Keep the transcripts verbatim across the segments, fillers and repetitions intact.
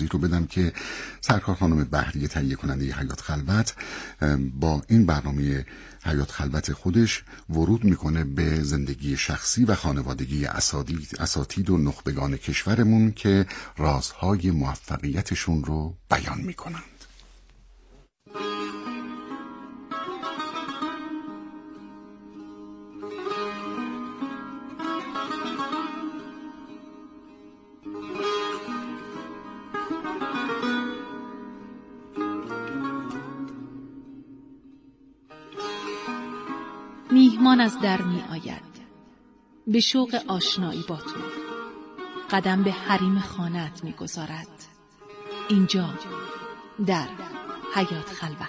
رو بدم که سرکار خانم بهریه تهیه کننده حیات خلوت با این برنامه حیات خلوت خودش ورود میکنه به زندگی شخصی و خانوادگی اساتید و نخبگان کشورمون که رازهای موفقیتشون رو بیان میکنند. میهمان از در می آید به شوق آشنایی با تو، قدم به حریم خانه‌ات می گذارد. اینجا در حیات خلوت.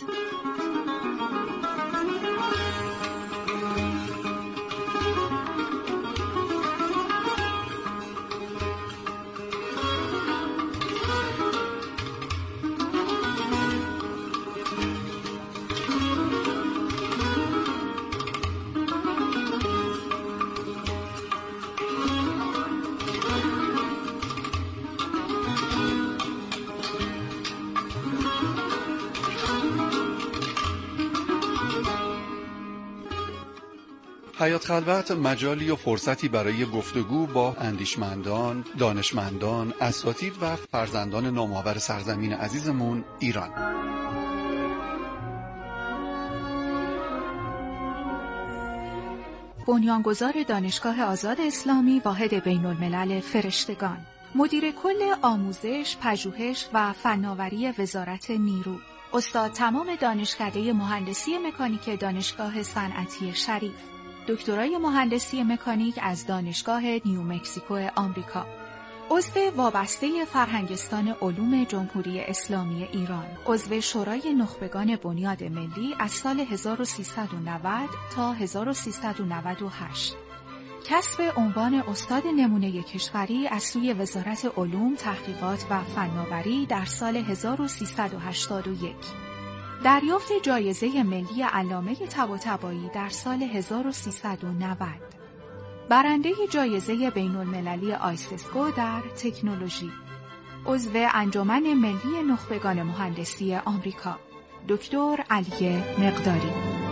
حیات خلوت مجالی و فرصتی برای گفتگو با اندیشمندان، دانشمندان، اساتید و فرزندان نامآور سرزمین عزیزمون ایران. بنیانگذار دانشگاه آزاد اسلامی واحد بین الملل فرشتگان، مدیر کل آموزش، پژوهش و فناوری وزارت نیرو، استاد تمام دانشکده مهندسی مکانیک دانشگاه صنعتی شریف، دکترای مهندسی مکانیک از دانشگاه نیومکزیکو آمریکا، عضو وابسته فرهنگستان علوم جمهوری اسلامی ایران، عضو شورای نخبگان بنیاد ملی از سال هزار و سیصد و نود تا هزار و سیصد و نود و هشت، کسب عنوان استاد نمونه کشوری از سوی وزارت علوم، تحقیقات و فناوری در سال هزار و سیصد و هشتاد و یک، دریافت جایزه ملی علامه طباطبایی در سال هزار و سیصد و نود، برنده جایزه بین المللی آیسسکو در تکنولوژی، عضو انجمن ملی نخبگان مهندسی آمریکا، دکتر علی مقداری.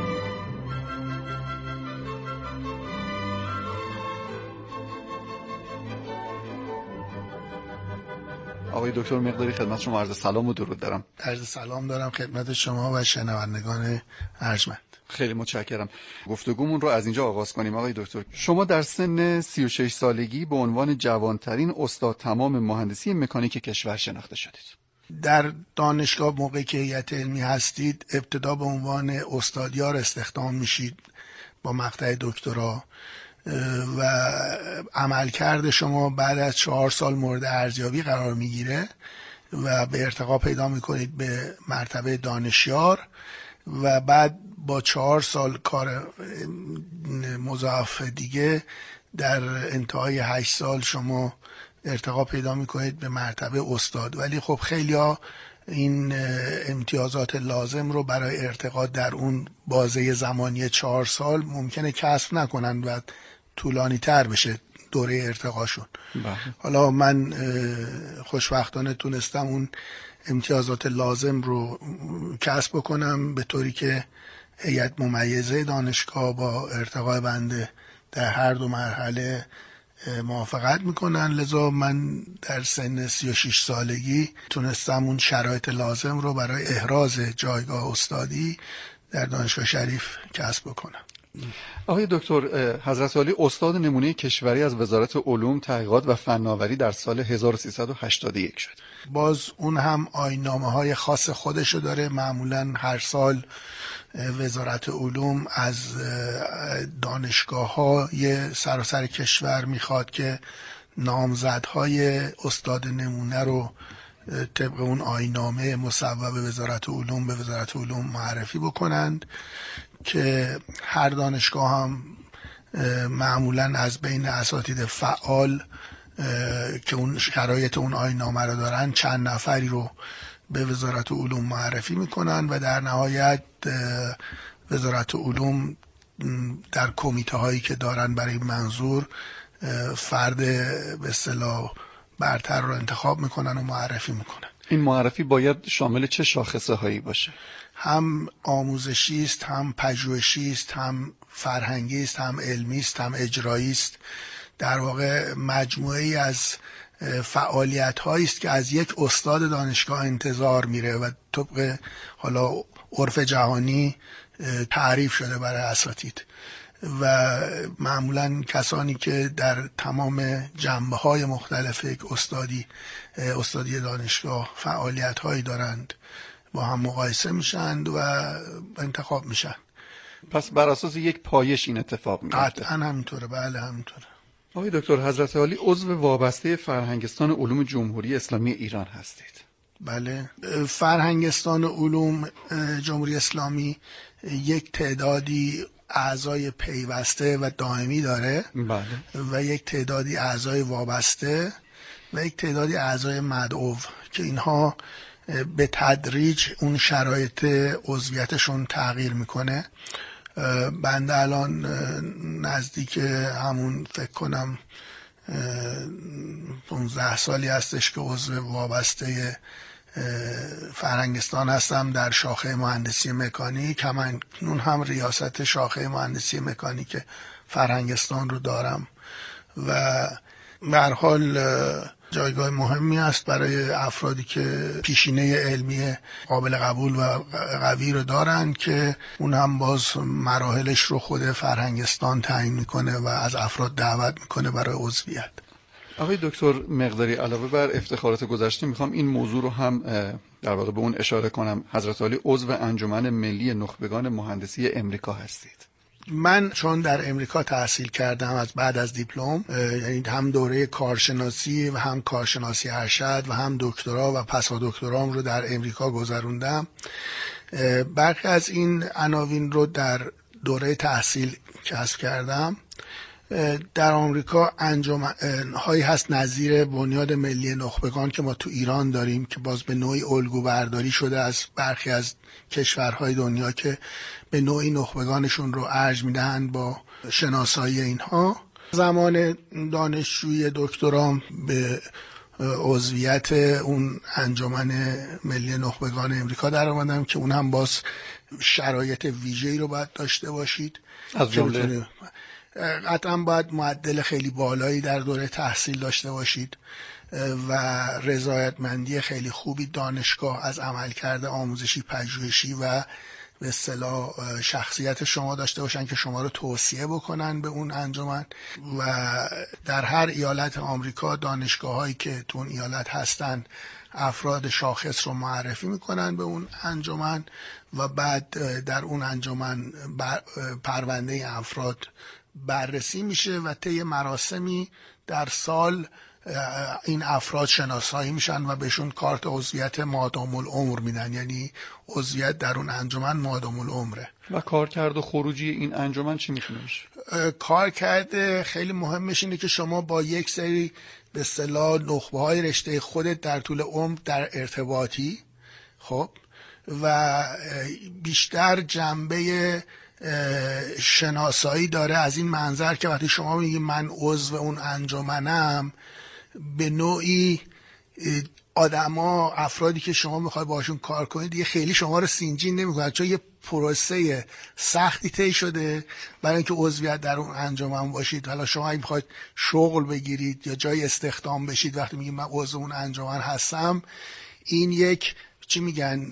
آقای دکتر مقداری خدمت شما عرض سلام و درود دارم. عرض سلام دارم خدمت شما و شنوندگان ارجمند. خیلی متشکرم. گفتگومون رو از اینجا آغاز کنیم. آقای دکتر، شما در سن سی و شش سالگی به عنوان جوانترین استاد تمام مهندسی مکانیک کشور شناخته شدید. در دانشگاه موقعی که هیئت علمی هستید ابتدا به عنوان استادیار استخدام میشید با مقطع دکترا و عملکرد شما بعد از چهار سال مورد ارزیابی قرار میگیره و به ارتقا پیدا میکنید به مرتبه دانشیار و بعد با چهار سال کار مضاعف دیگه در انتهای هشت سال شما ارتقا پیدا میکنید به مرتبه استاد. ولی خب خیلی ها این امتیازات لازم رو برای ارتقا در اون بازه زمانی چهار سال ممکنه کسب نکنن و طولانی تر بشه دوره ارتقاشون. بله. حالا من خوشبختانه تونستم اون امتیازات لازم رو کسب بکنم به طوری که هیئت ممیزه دانشگاه با ارتقای بنده در هر دو مرحله موافقت میکنن. لذا من در سن سی و شش سالگی تونستم اون شرایط لازم رو برای احراز جایگاه استادی در دانشگاه شریف کسب بکنم. آقای دکتر، حضرت عالی استاد نمونه کشوری از وزارت علوم، تحقیقات و فناوری در سال هزار و سیصد و هشتاد و یک شد. باز اون هم آیین‌نامه‌های خاص خودشو داره. معمولاً هر سال وزارت علوم از دانشگاه‌های سراسر کشور میخواد که نامزدهای استاد نمونه رو طبق اون آیین‌نامه مصوب وزارت علوم به وزارت علوم معرفی بکنند که هر دانشگاه هم معمولاً از بین اساتید فعال که اون شرایط اون آیین‌نامه رو دارن چند نفری رو به وزارت علوم معرفی میکنن و در نهایت وزارت علوم در کمیته هایی که دارن برای منظور فرد به اصطلاح برتر رو انتخاب میکنن و معرفی میکنن. این معرفی باید شامل چه شاخصه هایی باشه؟ هم آموزشی است، هم پژوهشی است، هم فرهنگی است، هم علمی است، هم اجرایی است. در واقع مجموعه‌ای از فعالیت هایی است که از یک استاد دانشگاه انتظار میره و طبق حالا عرف جهانی تعریف شده برای اساتید و معمولا کسانی که در تمام جنبه های مختلف یک استادی استادی دانشگاه فعالیت هایی دارند با هم مقایسه میشند و انتخاب میشن. پس بر اساس یک پایش این اتفاق میفته؟ قطعا همینطوره. بله همینطوره. آقای دکتر، حضرت عالی عضو وابسته فرهنگستان علوم جمهوری اسلامی ایران هستید. بله، فرهنگستان علوم جمهوری اسلامی یک تعدادی اعضای پیوسته و دائمی داره. بله. و یک تعدادی اعضای وابسته و یک تعدادی اعضای مدعو که اینها به تدریج اون شرایط عضویتشون تغییر میکنه. بنده الان نزدیک همون فکر کنم پانزده سالی هستش که عضو وابسته فرهنگستان هستم در شاخه مهندسی مکانیک. همکنون هم ریاست شاخه مهندسی مکانیک فرهنگستان رو دارم و به هر حال جایگاه مهمی است برای افرادی که پیشینه علمی قابل قبول و قوی رو دارن که اون هم باز مراحلش رو خود فرهنگستان تعیین میکنه و از افراد دعوت میکنه برای عضویت. آقای دکتر مقداری، علاوه بر افتخارات گذشته میخوام این موضوع رو هم در واقع به اون اشاره کنم. حضرت عالی عضو انجمن ملی نخبگان مهندسی امریکا هستید. من چون در امریکا تحصیل کردم از بعد از دیپلم، یعنی هم دوره کارشناسی و هم کارشناسی ارشد و هم دکترا و پسا دکترام رو در امریکا گذروندم. برخی از این عناوین رو در دوره تحصیل کسب کردم. در آمریکا انجمن هایی هست نظیر بنیاد ملی نخبگان که ما تو ایران داریم که باز به نوعی الگو برداری شده از برخی از کشورهای دنیا که به نوعی نخبگانشون رو ارج میدهند با شناسایی اینها. زمان دانشجوی دکترام به عضویت اون انجمن ملی نخبگان امریکا در آمدم که اون هم باز شرایط ویژه‌ای رو باید داشته باشید. از جمله قطعا باید معدل خیلی بالایی در دوره تحصیل داشته باشید و رضایتمندی خیلی خوبی دانشگاه از عملکرد آموزشی پژوهشی و به اصطلاح شخصیت شما داشته باشن که شما رو توصیه بکنن به اون انجمن. و در هر ایالت آمریکا دانشگاه هایی که تو اون ایالت هستن افراد شاخص رو معرفی میکنن به اون انجمن و بعد در اون انجمن پرونده افراد بررسی میشه و طی مراسمی در سال این افراد شناسایی میشن و بهشون کارت عضویت مادام العمر میدن، یعنی عضویت در اون انجمن مادام العمره. و کارکرد و خروجی این انجمن چی میتونه باشه؟ کارکرد خیلی مهمش اینه که شما با یک سری به اصطلاح نخبه های رشته خودت در طول عمر در ارتباطی، خب، و بیشتر جنبه شناسایی داره از این منظر که وقتی شما میگی من عضو اون انجمنم، به نوعی آدما افرادی که شما میخوای باشون کار کنید دیگه خیلی شما رو سینجین نمیکنن، چون یه پروسه سختی طی شده برای اینکه عضویت در اون انجمن باشید. حالا شما اگه میخواید شغل بگیرید یا جای استخدام بشید، وقتی میگید من عضو اون انجمن هستم، این یک چی میگن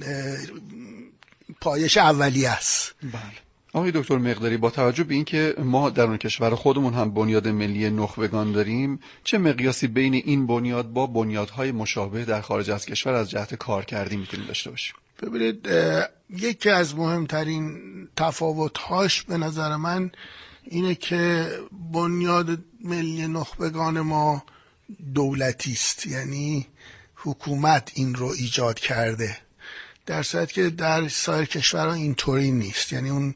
پایش اولیه است. بله. آقای دکتر مقداری، با توجه به اینکه ما در اون کشور خودمون هم بنیاد ملی نخبگان داریم، چه مقیاسی بین این بنیاد با بنیادهای مشابه در خارج از کشور از جهت کارکردی میتونیم داشته باشیم؟ ببینید، یکی از مهمترین تفاوت‌هاش به نظر من اینه که بنیاد ملی نخبگان ما دولتی است، یعنی حکومت این رو ایجاد کرده، در صورتی که در سایر کشورها اینطوری نیست. یعنی اون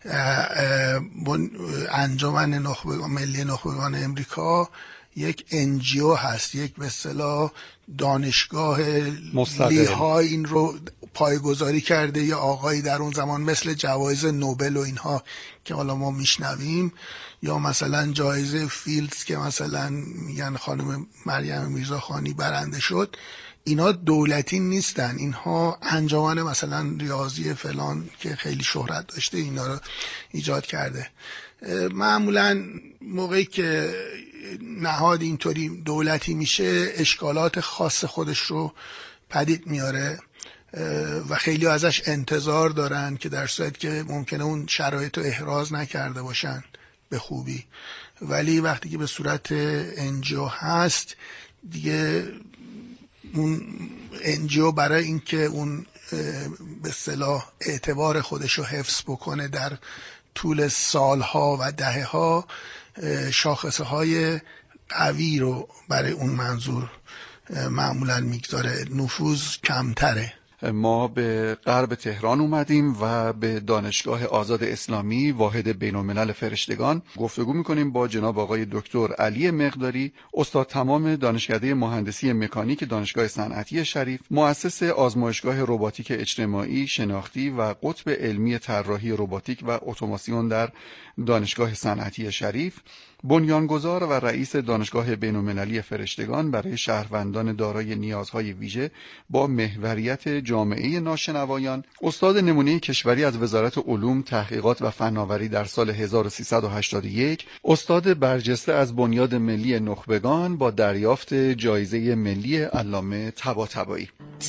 انجمن نخبگان ملی نخبگان امریکا یک انجیو هست، یک به اصطلاح دانشگاه لیهای این رو پایه‌گذاری کرده یه آقایی در اون زمان، مثل جوایز نوبل و اینها که حالا ما میشنویم، یا مثلا جایزه فیلدز که مثلا میگن خانم مریم میرزاخانی برنده شد، اینا دولتی نیستن، اینها انجمن مثلا ریاضی فلان که خیلی شهرت داشته اینا رو ایجاد کرده. معمولا موقعی که نهاد اینطوری دولتی میشه اشکالات خاص خودش رو پدید میاره و خیلی ازش انتظار دارن که در صورت که ممکنه اون شرایط رو احراز نکرده باشن به خوبی، ولی وقتی که به صورت انجیو هست دیگه اون انجیو برای اینکه اون به اصطلاح اعتبار خودش رو حفظ بکنه در طول سالها و دهه‌ها شاخصه های قوی رو برای اون منظور معمولا میگذاره، نفوذ کمتره. ما به غرب تهران اومدیم و به دانشگاه آزاد اسلامی واحد بین‌الملل فرشتگان گفتگو میکنیم با جناب آقای دکتر علی مقداری، استاد تمام دانشکده مهندسی مکانیک دانشگاه صنعتی شریف، مؤسس آزمایشگاه رباتیک اجتماعی شناختی و قطب علمی طراحی رباتیک و اتوماسیون در دانشگاه صنعتی شریف، بنیانگذار و رئیس دانشگاه بین‌المللی فرشتگان برای شهروندان دارای نیازهای ویژه با محوریت جامعه ناشنوایان، استاد نمونه کشوری از وزارت علوم، تحقیقات و فناوری در سال هزار و سیصد و هشتاد و یک، استاد برجسته از بنیاد ملی نخبگان با دریافت جایزه ملی علامه طباطبایی.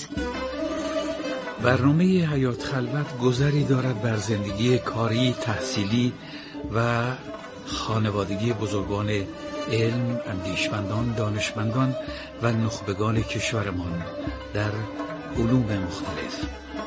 برنامه حیات خلوت گذری دارد بر زندگی کاری، تحصیلی و خانوادگی بزرگان علم، اندیشمندان، دانشمندان و نخبگان کشورمان در علوم مختلف.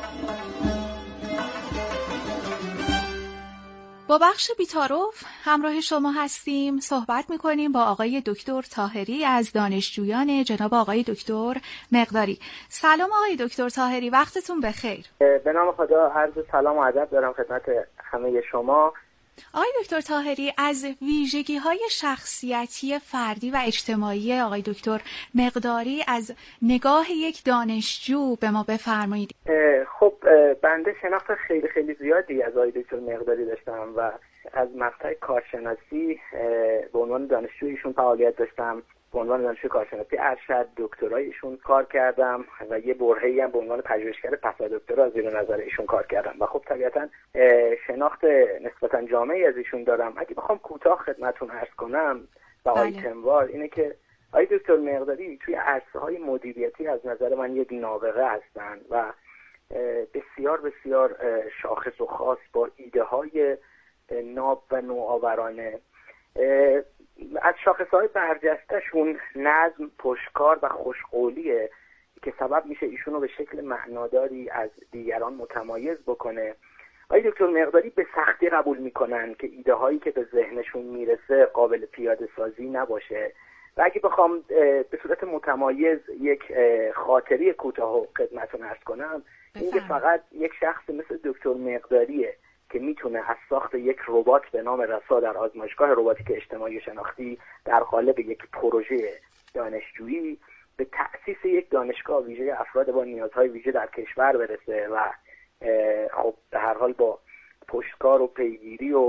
با بخش بی‌تعارف همراه شما هستیم، صحبت می‌کنیم با آقای دکتر طاهری از دانشجویان جناب آقای دکتر مقداری. سلام آقای دکتر طاهری، وقتتون بخیر. به نام خدا عرض سلام و ادب دارم خدمت همه شما. آقای دکتر طاهری، از ویژگی‌های شخصیتی فردی و اجتماعی آقای دکتر مقداری از نگاه یک دانشجو به ما بفرمایید. خب بنده شناخت خیلی خیلی زیادی از آقای دکتر مقداری داشتم و از مقطع کارشناسی به عنوان دانشجو ایشون فعالیت داشتم. به عنوان دانشجو کارشناسی ارشد دکترای ایشون کار کردم و یه برهه‌ای هم به عنوان پژوهشگر پس از دکترا زیر نظر ایشون کار کردم و خب طبیعتاً شناخت نسبتاً جامعی از ایشون دارم. اگه بخوام کوتاه خدمتتون عرض کنم و آیتموار اینه که آقای دکتر مقداری توی عرصه‌های مدیریتی از نظر من یک نابغه هستن و بسیار بسیار شاخص و خاص با ایده‌های ناب و نوآورانه. از شاخصهای برجسته‌شون نظم، پشتکار و خوشقولیه که سبب میشه ایشونو به شکل معناداری از دیگران متمایز بکنه. آقای دکتر مقداری به سختی قبول میکنن که ایده هایی که به ذهنشون میرسه قابل پیاده سازی نباشه و اگه بخوام به صورت متمایز یک خاطری کوتاه خدمتتون عرض کنم، اینکه فقط یک شخص مثل دکتر مقداریه که میتونه از ساخت یک ربات به نام رسا در آزمایشگاه رباتیک اجتماعی شناختی در قالب یک پروژه دانشجویی به تأسیس یک دانشگاه ویژه افراد با نیازهای ویژه در کشور برسه و خب به هر حال با پشتکار و پیگیری و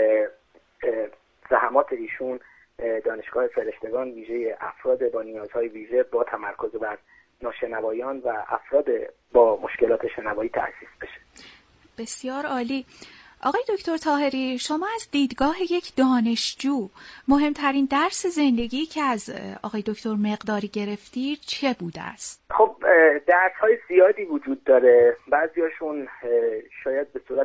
زحمات ایشون دانشگاه فرشتگان ویژه افراد با نیازهای ویژه با تمرکز بر ناشنوایان و افراد با مشکلات شنوایی تأسیس بشه. بسیار عالی. آقای دکتر طاهری، شما از دیدگاه یک دانشجو مهمترین درس زندگی که از آقای دکتر مقداری گرفتید چه بوده است؟ خب درس‌های زیادی وجود داره، بعضیاشون شاید به صورت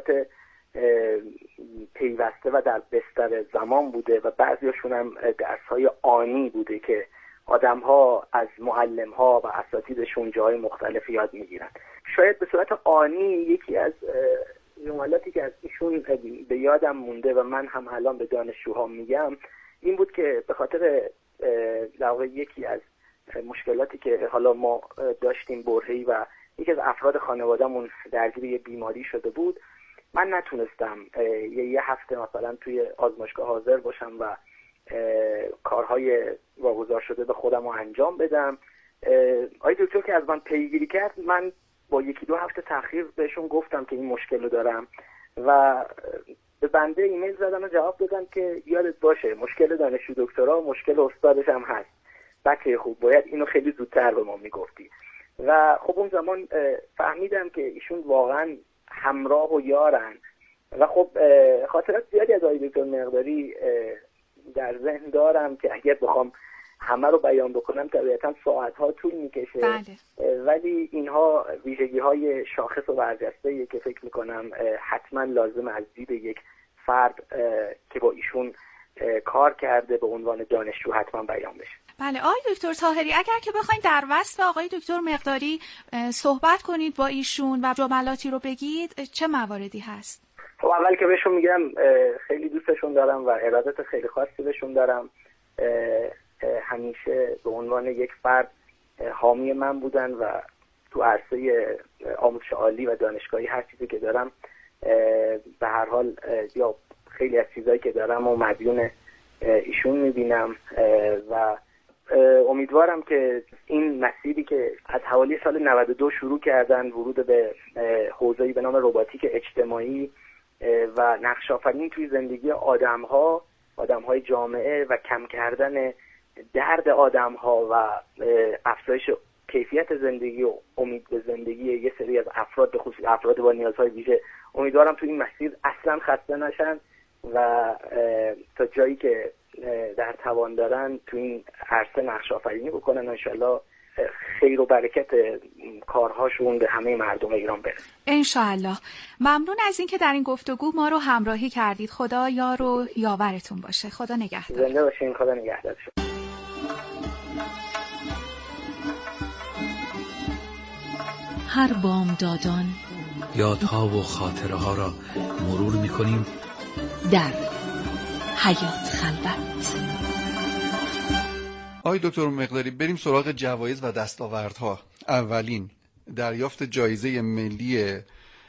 پیوسته و در بستر زمان بوده و بعضیاشون هم درس‌های آنی بوده که آدم‌ها از معلم‌ها و اساتیدشون جای مختلف یاد می‌گیرن. شاید به صورت آنی یکی از جملاتی که از ایشون به یادم مونده و من هم الان به دانشجوها میگم این بود که به خاطر در واقع یکی از مشکلاتی که حالا ما داشتیم برهه‌ای و یکی از افراد خانواده‌مون درگیر یه بیماری شده بود، من نتونستم یه, یه هفته مثلا توی آزمایشگاه حاضر باشم و کارهای واگذار شده به خودم رو انجام بدم. آقای دکتر که از من پیگیری کرد، من با یکی دو هفته تأخیر بهشون گفتم که این مشکل رو دارم و به بنده ایمیل زدم و جواب دادم که یادت باشه مشکل دانشجو دکترا مشکل استادش هم هست، بچه خوب باید اینو خیلی زودتر به ما میگفتی. و خب اون زمان فهمیدم که ایشون واقعا همراه و یارن و خب خاطرات زیادی از آقای دکتر مقداری در ذهن دارم که اگر بخوام همه رو بیان بکنم طبیعتا ساعت‌ها طول میکشه. بله. ولی اینها ویژگی‌های شاخص و برجسته‌ایه که فکر میکنم حتما لازم از دید یک فرد که با ایشون کار کرده به عنوان دانشجو حتما بیان بشه. بله آقای دکتر طاهری، اگر که بخواید در وصف آقای دکتر مقداری صحبت کنید با ایشون و جملاتی رو بگید، چه مواردی هست؟ خب اول که بهشون میگم خیلی دوستشون دارم و ارادت خیلی خاصی بهشون دارم. همیشه به عنوان یک فرد حامی من بودن و تو عرصه آموزش عالی و دانشگاهی هر چیزی که دارم به هر حال یا خیلی از چیزایی که دارم و مدیون ایشون میبینم و امیدوارم که این مسیری که از حوالی سال نود و دو شروع کردن ورود به حوزه‌ای به نام رباتیک اجتماعی و نقش آفرینی توی زندگی آدم‌ها، آدم‌های جامعه و کم کردن درد آدم‌ها و افزایش کیفیت زندگی و امید به زندگی یه سری از افراد به خصوص افراد با نیازهای ویژه، امیدوارم تو این مسیر اصلا خسته نشن و تا جایی که در توان دارن تو این عرصه نقش آفرینی بکنن. انشالله خیر و برکت کارهاشون به همه مردم ایران برسه. انشالله. ممنون از اینکه در این گفتگو ما رو همراهی کردید. خدا یار و یاورتون باشه. خدا نگهدار. زنده باشین. خدا نگهدار. هر بامدادان یادها و خاطره ها را مرور می‌کنیم در حیات خلوت. آقای دکتر مقداری، بریم سراغ جوایز و دستاوردها. اولین دریافت جایزه ملی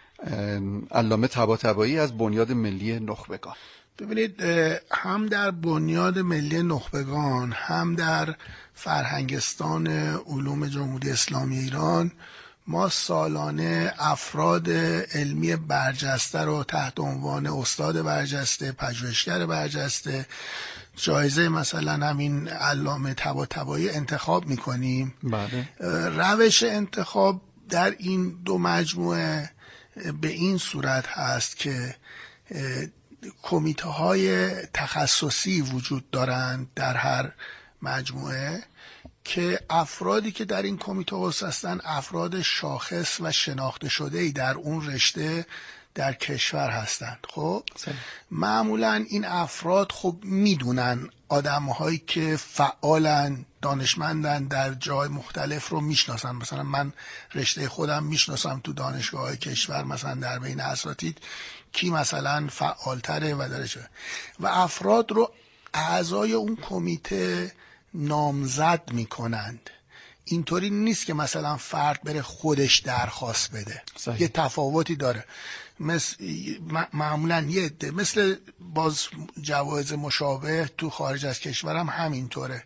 علامه طباطبایی از بنیاد ملی نخبگان. ببینید، هم در بنیاد ملی نخبگان هم در فرهنگستان علوم جمهوری اسلامی ایران ما سالانه افراد علمی برجسته رو تحت عنوان استاد برجسته، پژوهشگر برجسته، جایزه مثلا همین علامه طباطبایی انتخاب میکنیم. بله. روش انتخاب در این دو مجموعه به این صورت هست که کمیته های تخصصی وجود دارند در هر مجموعه که افرادی که در این کمیته هستن افراد شاخص و شناخته شده ای در اون رشته در کشور هستند. خب معمولا این افراد خب میدونن آدم‌هایی که فعالن، دانشمندن، در جای مختلف رو میشناسن. مثلا من رشته خودم میشناسم تو دانشگاه‌های کشور، مثلا در بین اساتید کی مثلا فعالتره و درجه و افراد رو اعضای اون کمیته نامزد میکنند. اینطوری نیست که مثلا فرد بره خودش درخواست بده. صحیح. یه تفاوتی داره. مثل معمولا یه عده مثل باز جوایز مشابه تو خارج از کشورم هم همینطوره،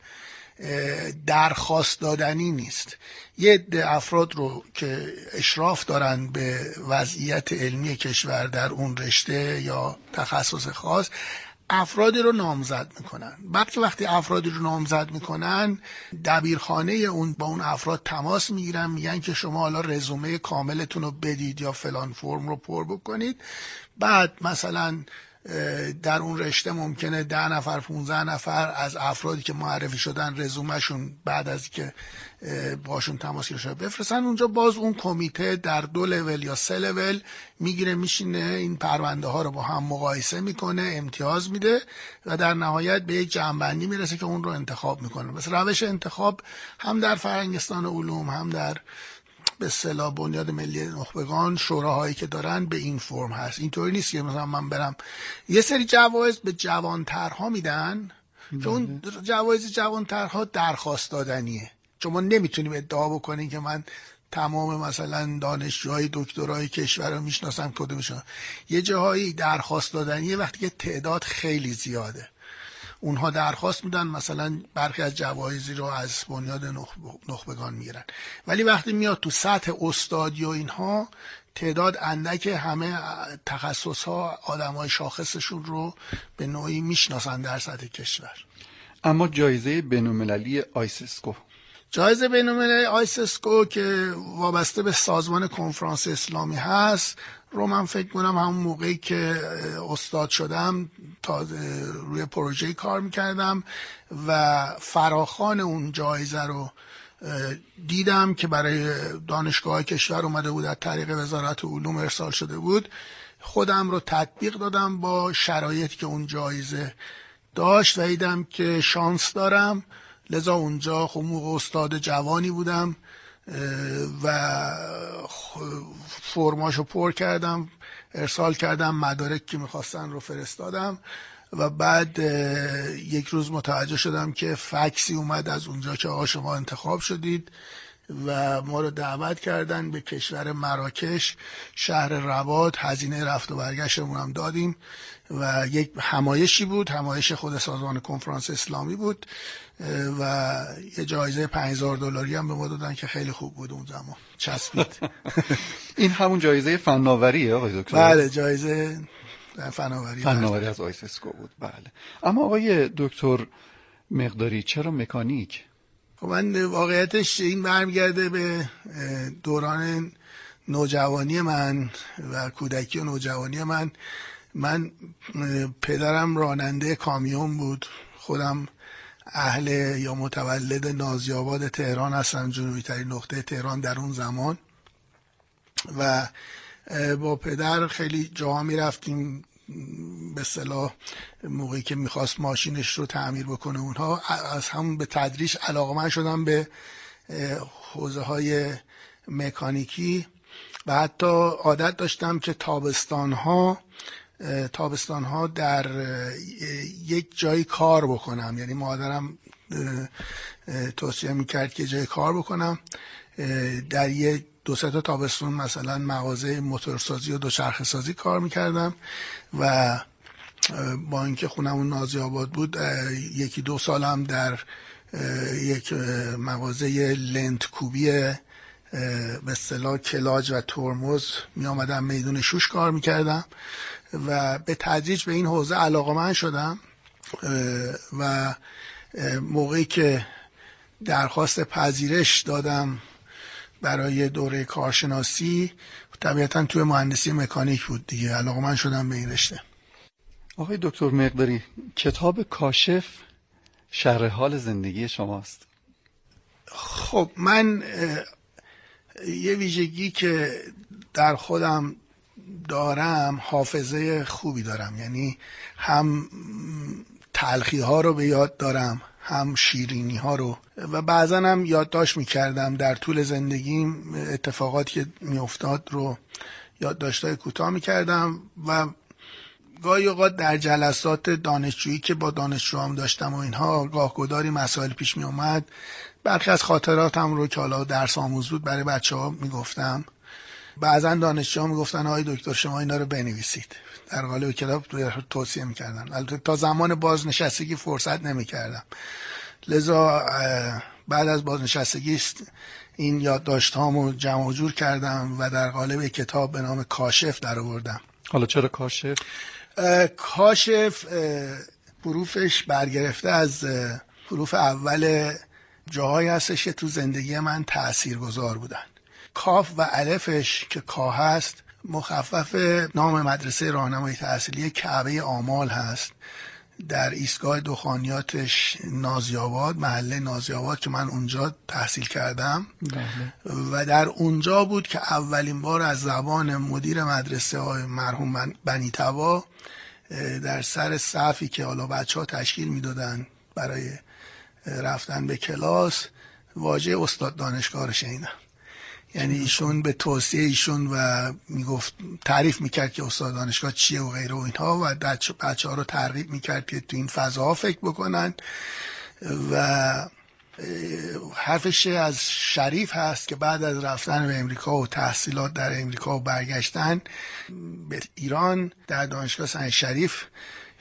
درخواست دادنی نیست. یه عده افراد رو که اشراف دارن به وضعیت علمی کشور در اون رشته یا تخصص خاص افرادی رو نامزد میکنن. بعد که وقتی افرادی رو نامزد میکنن دبیرخانه اون با اون افراد تماس میگیرن، میگن که شما حالا رزومه کاملتون رو بدید یا فلان فرم رو پر بکنید. بعد مثلا در اون رشته ممکنه ده نفر پونزده نفر از افرادی که معرفی شدن رزومهشون بعد از که باشون تماس گرفته بفرستن اونجا. باز اون کمیته در دو لول یا سه لول میگیره میشینه این پرونده ها رو با هم مقایسه میکنه، امتیاز میده و در نهایت به یک جمع‌بندی میرسه که اون رو انتخاب میکنه. مثل روش انتخاب هم در فرهنگستان علوم هم در به اصطلاح بنیاد ملی نخبگان شوراهایی که دارن به این فرم هست. اینطوری نیست که مثلا من برم یه سری جوایز به جوانترها میدن که اون جوایز جوانترها درخواست دادنیه. چون ما نمیتونیم ادعا بکنیم که من تمام مثلا دانشجوهای دکترای کشور رو میشناسم کدومشون. یه جاهایی درخواست دادنیه وقتی که تعداد خیلی زیاده. اونها درخواست میدن، مثلا برخی از جوایزی رو از بنیاد نخبگان میگیرن. ولی وقتی میاد تو سطح استادی و اینها، تعداد اندک همه تخصص ها آدم های شاخصشون رو به نوعی میشناسن در سطح کشور. اما جایزه بین‌المللی آیسِسکو، جایزه بین‌المللی آیسِسکو که وابسته به سازمان کنفرانس اسلامی هست رو من فکر کنم همون موقعی که استاد شدم تا روی پروژه کار میکردم و فراخوان اون جایزه رو دیدم که برای دانشگاه کشور اومده بود، از طریق وزارت علوم ارسال شده بود. خودم رو تطبیق دادم با شرایطی که اون جایزه داشت و دیدم که شانس دارم، لذا اونجا خب موقع استاد جوانی بودم و فرماشو پر کردم، ارسال کردم، مدارک که میخواستن رو فرستادم و بعد یک روز متوجه شدم که فکسی اومد از اونجا که آقا شما انتخاب شدید و ما رو دعوت کردن به کشور مراکش، شهر رباط. هزینه رفت و برگشتمون هم دادیم و یک همایشی بود، همایش خود سازمان کنفرانس اسلامی بود و یه جایزه پنج هزار دلاری هم به ما دادن که خیلی خوب بود اون زمان، چسبید. این همون جایزه فناوریه آقای دکتر؟ بله، جایزه فناوری فناوری از آیسِسکو بود. بله. اما آقای دکتر مقداری چرا مکانیک؟ خب من واقعیتش این برمیگرده به دوران نوجوانی من و کودکی و نوجوانی من. من پدرم راننده کامیون بود، خودم اهل یا متولد نازی‌آباد تهران هستم، جنوبی ترین نقطه تهران در اون زمان، و با پدر خیلی جاها می رفتیم به اصطلاح موقعی که میخواست ماشینش رو تعمیر بکنه اونها. از همون به تدریج علاقه‌مند شدم به حوزه های مکانیکی و حتی عادت داشتم که تابستان ها تابستان ها در یک جایی کار بکنم. یعنی مادرم توصیه میکرد که جای کار بکنم، در یه دو سه تا تابستون مثلا مغازه موتورسازی و دوچرخه سازی کار میکردم و با اینکه خونمون نازی آباد بود یکی دو سالم در یک مغازه لنت کوبی به اصطلاح کلاج و ترمز می آمدم میدون شوش کار میکردم و به تدریج به این حوزه علاقه‌مند شدم و موقعی که درخواست پذیرش دادم برای دوره کارشناسی طبیعتا توی مهندسی مکانیک بود دیگه، علاقه‌مند شدم به این رشته. آقای دکتر مقداری، کتاب کاشف شرح حال زندگی شماست. خب من یه ویژگی که در خودم دارم، حافظه خوبی دارم، یعنی هم تلخی ها رو به یاد دارم هم شیرینی ها رو، و بعضا هم یادداشت میکردم در طول زندگیم اتفاقاتی که میافتاد رو یادداشت‌های کوتاه میکردم و گاهی اوقات در جلسات دانشجویی که با دانشجوام داشتم و اینها گاهگداری مسائل پیش می اومد، برخی از خاطراتم رو که حالا درس آموز بود برای بچه‌ها میگفتم. بعضا دانشجوها میگفتن آقای دکتر شما اینا رو بنویسید، در قالب کتاب توصیه میکردن. البته تا زمان بازنشستگی فرصت نمیکردم، لذا بعد از بازنشستگی این یادداشت‌هامو جمع و جور کردم و در قالب کتاب به نام کاشف درآوردم. حالا چرا کاشف؟ کاشف حروفش برگرفته از حروف اول جاهایی هستش که تو زندگی من تأثیرگذار بودن. کاف و الفش که کا هست مخفف نام مدرسه راهنمایی تحصیلی کعبه آمال هست، در ایستگاه دخانیاتش نازی‌آباد، محله نازی‌آباد که من اونجا تحصیل کردم بله. و در اونجا بود که اولین بار از زبان مدیر مدرسه های مرحوم بنی طوا در سر صفی که حالا بچه ها تشکیل میدادن برای رفتن به کلاس واژه استاد دانشگاه رو شنیدم. یعنی ایشون به توصیه ایشون و میگفت تعریف میکرد که استاد دانشگاه چیه و غیره و اینها و بچه ها رو ترغیب میکرد که تو این فضاها فکر بکنن و حرفش از شریف هست که بعد از رفتن به امریکا و تحصیلات در امریکا و برگشتن به ایران در دانشگاه سنگ شریف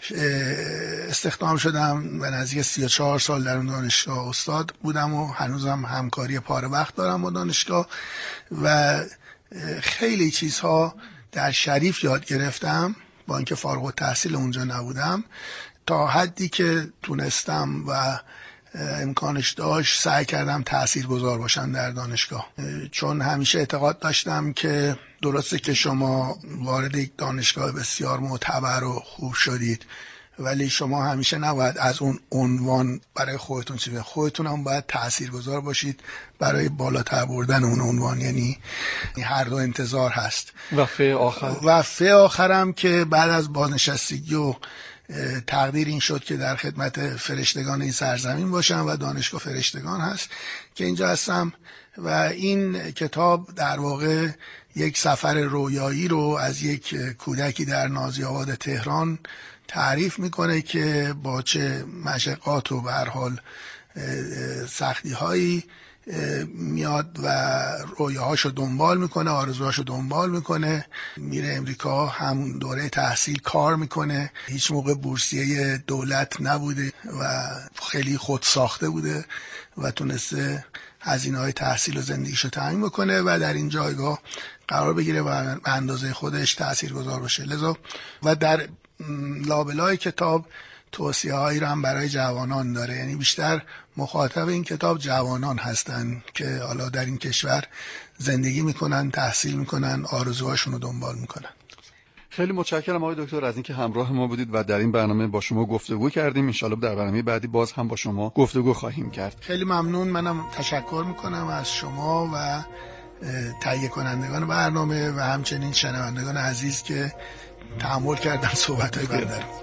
استخدام شدم و نزدیک سی و چهار سال در اون دانشگاه استاد بودم و هنوزم همکاری پاره وقت دارم با دانشگاه و خیلی چیزها در شریف یاد گرفتم با اینکه فارغ التحصیل اونجا نبودم. تا حدی که تونستم و امکانش داشت سعی کردم تاثیرگذار باشم در دانشگاه، چون همیشه اعتقاد داشتم که درسته که شما وارد یک دانشگاه بسیار معتبر و خوب شدید، ولی شما همیشه نباید از اون عنوان برای خودتون چیزی، خودتون هم باید تاثیرگذار باشید برای بالاتر بردن اون عنوان. یعنی هر دو انتظار هست. و فه آخر و فه آخرم که بعد از بازنشستگی و تقدیر این شد که در خدمت فرشتگان این سرزمین باشم و دانشگاه فرشتگان هست که اینجا هستم و این کتاب در واقع یک سفر رویایی رو از یک کودکی در نازی‌آباد تهران تعریف میکنه که با چه مشقات و به هر حال سختی هایی میاد و رویاهاشو دنبال میکنه، آرزوهاشو دنبال میکنه، میره امریکا، همون دوره تحصیل کار میکنه، هیچ موقع بورسیه دولت نبوده و خیلی خود ساخته بوده و تونسته هزینه‌های تحصیل و زندگیشو تامین بکنه و در این جایگاه قرار بگیره و به اندازه خودش تاثیرگذار باشه. لذا و در لابلای کتاب توصیه هایی رو هم برای جوانان داره، یعنی بیشتر مخاطب این کتاب جوانان هستن که حالا در این کشور زندگی میکنن، تحصیل میکنن، آرزوهاشون رو دنبال میکنن. خیلی متشکرم آقای دکتر از اینکه همراه ما بودید و در این برنامه با شما گفتگو کردیم. ان شاءالله در برنامه بعدی باز هم با شما گفتگو خواهیم کرد. خیلی ممنون. منم تشکر میکنم از شما و تهیه کنندگان برنامه و همچنین شنوندگان عزیز که تحمل کردن صحبت‌های بنده رو.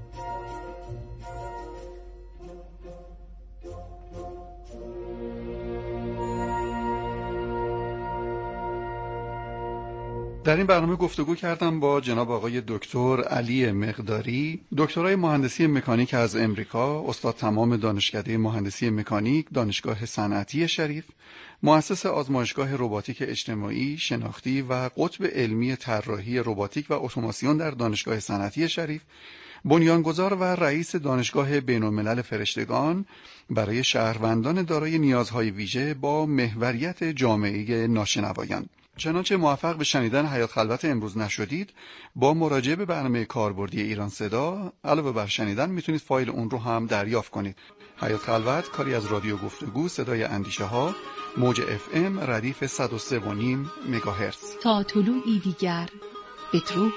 در این برنامه گفتگو کردم با جناب آقای دکتر علی مقداری، دکترای مهندسی مکانیک از امریکا، استاد تمام دانشکده مهندسی مکانیک دانشگاه صنعتی شریف، مؤسس آزمایشگاه رباتیک اجتماعی شناختی و قطب علمی طراحی رباتیک و اتوماسیون در دانشگاه صنعتی شریف، بنیانگذار و رئیس دانشگاه بین‌الملل فرشتگان برای شهروندان دارای نیازهای ویژه با محوریت جامعه ناشنوایان. چنانچه موفق به شنیدن حیات خلوت امروز نشدید، با مراجعه به برنامه کاربردی ایران صدا علاوه بر شنیدن میتونید فایل اون رو هم دریافت کنید. حیات خلوت کاری از رادیو گفتگو صدای اندیشه ها، موج اف ام ردیف صد و سه و نیم مگاهرتز. تا طلوعی دیگر بدرود.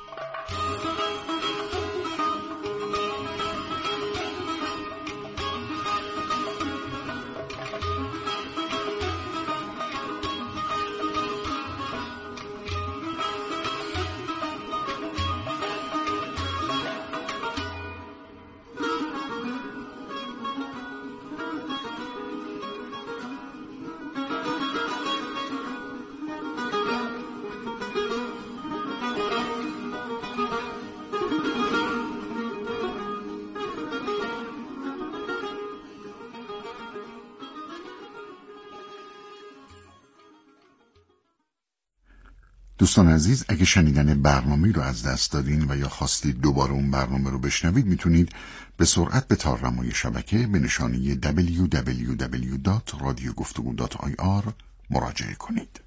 دوستان عزیز، اگه شنیدن برنامه رو از دست دادین و یا خواستید دوباره اون برنامه رو بشنوید، میتونید به سرعت به تارنمای شبکه به نشانی دبلیو دبلیو دبلیو دات رادیو گفتگو دات آی آر مراجعه کنید.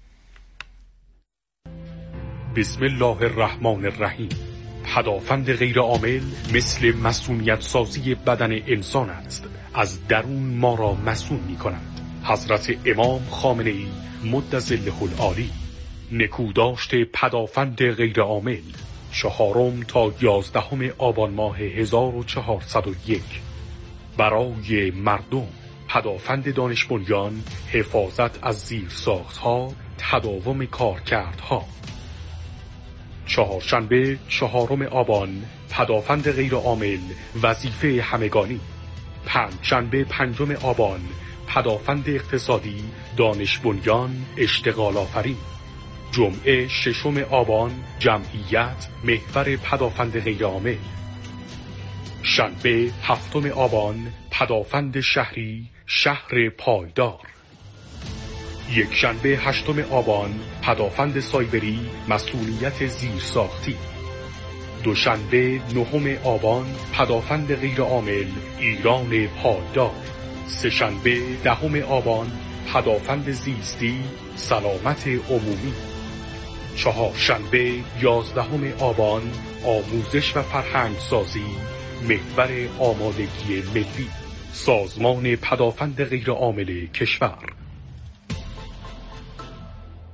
بسم الله الرحمن الرحیم. پدافند غیر عامل مثل مسئولیت سازی بدن انسان است، از درون ما را مسئول می کند. حضرت امام خامنه ای مدظله العالی. نکوداشت پدافند غیر عامل، چهارم تا یازدهم آبان ماه هزار و چهارصد و یک. برای مردم، پدافند دانش بنیان، حفاظت از زیرساختها، تداوم کارکردها. چهارشنبه چهارم آبان، پدافند غیر عامل، وظیفه همگانی. پنجشنبه پنجم آبان، پدافند اقتصادی، دانش بنیان، اشتغال آفرین. جمعه ششم آبان، جمعیت، محور پدافند غیر عامل. شنبه هفتم آبان، پدافند شهری، شهر پایدار. یک شنبه هشتم آبان، پدافند سایبری، مسئولیت زیرساختی. دوشنبه نهم آبان پدافند غیرعامل ایران پایدار. سه‌شنبه دهم آبان پدافند زیستی سلامت عمومی. چهارشنبه یازدهم آبان آموزش و فرهنگ سازی محور آمادگی ملی. سازمان پدافند غیرعامل کشور.